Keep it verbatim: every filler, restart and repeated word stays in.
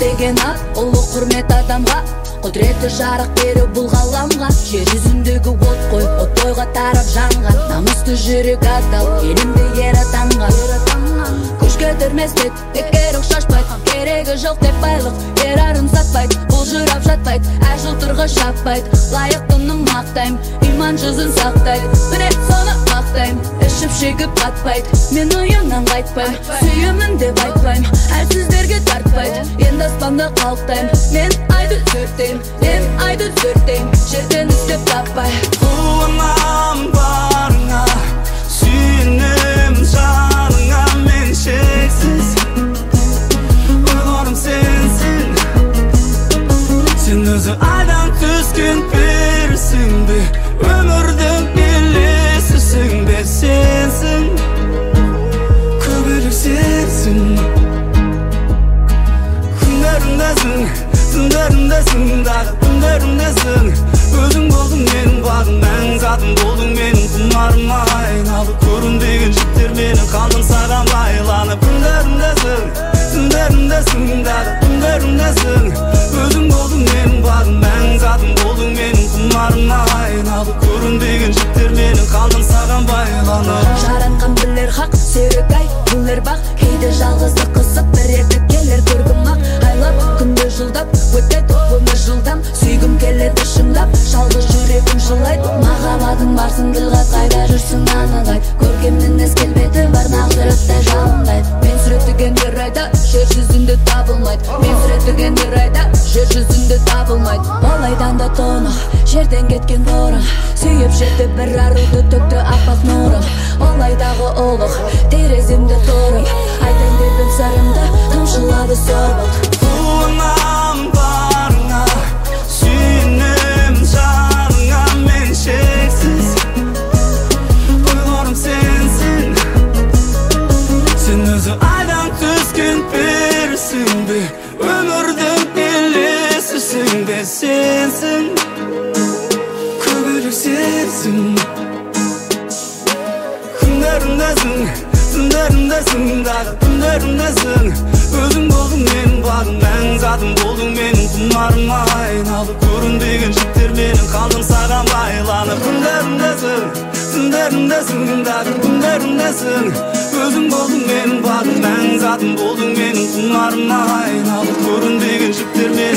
деген ат, ұлы құрмет адамға, құдіреті жарық беру бұл ғаламға. Жер жүзіндегі от қой, от тойға тарап жанған, намысты жүрек адал, елімді ер атанған. Күшке түрмес бет, бекер ұқшашпайды, керегі жоқ деп байлық, ер арын сатпайды, бұл жырап жатпайды, әр жылтырғы шаппайды. Лайықтының мақтайм, иман жүзін сақтайды, міне соны мақтайм, ішіп шегіп қатпайды. Мен ойымнан қайтпайм, сүйемін деп айтпайм, әлсіздерге тартпайды, енді аспанда қалықтайм. Мен айды зөртейм, мен айды зөртейм, жерден іздеп таппай. Қуанам барыңа, сүйенем жаныңа, мен шексіз ұйғырым сенсің. Сен өзі айдан түскен перісің бе, өмірдің елесісің бе, сенсің көбелек сенсің. Күндерімдесің, түндерімдесің, дағы күндерімдесің. Өзің болдың менің бағым, мәң затым болдың менің құмарым айналып. Көрінбеген жіптер менің қалдың саған байланып. Күндерімдесің, түндерімдесің, дағы күндерімдесің. Өзің болдың менің бағым, мәң затым болдың менің құмарым айналып. Көрінбеген жіптер менің қалдың саған байланып. Жаратқан білер хақ, серік ай, білер бақ. Кейде жалғызды қысып, бір реттік келер көргім ақ. Айлап, күнді жылдап, өтеді өмір жылдам. Сүйгім келеді шындап, жалғыз жүрегім жылайды. Махаббатың барсын дылғат, қайда жүрсің анығайт. Көргемнің ес келбеті бар, нағдырықтай жалындайды. Мен сүреттіген бір айда, жер жүзінде табылмайды. Мен сүреттіген бір айда, жер жүзінде табылмайды. Ол айдан да тоны, жерден кеткен торы. Сүйіп жетті бір аруды төкті аппақ нұры. Ол айдағы олық, тереземде торы. Айтайын дедім сырымды, тамшылады сорбық. Қуанам барыңа, сүйенем жаныңа, мен шексіз ұйғырым сенсің. Сен өзі айдан түскен перісің бе, өмірдің елесісің бе, сенсің көбелек сенсің. Күндерімдесің, түндерімдесің, дағы күндерімдесің. Өзің болдың менің бағым, мәң затым болдың менің құмарым айналып. Көрінбеген жіптер менің қалдың саған байланып. Күндерімдесің, түндерімдесің, дағы күндерімдесің. Өзің болдың менің бағым, мәң затым болдың менің құмарым айналып. Көрінбеген жіптер менің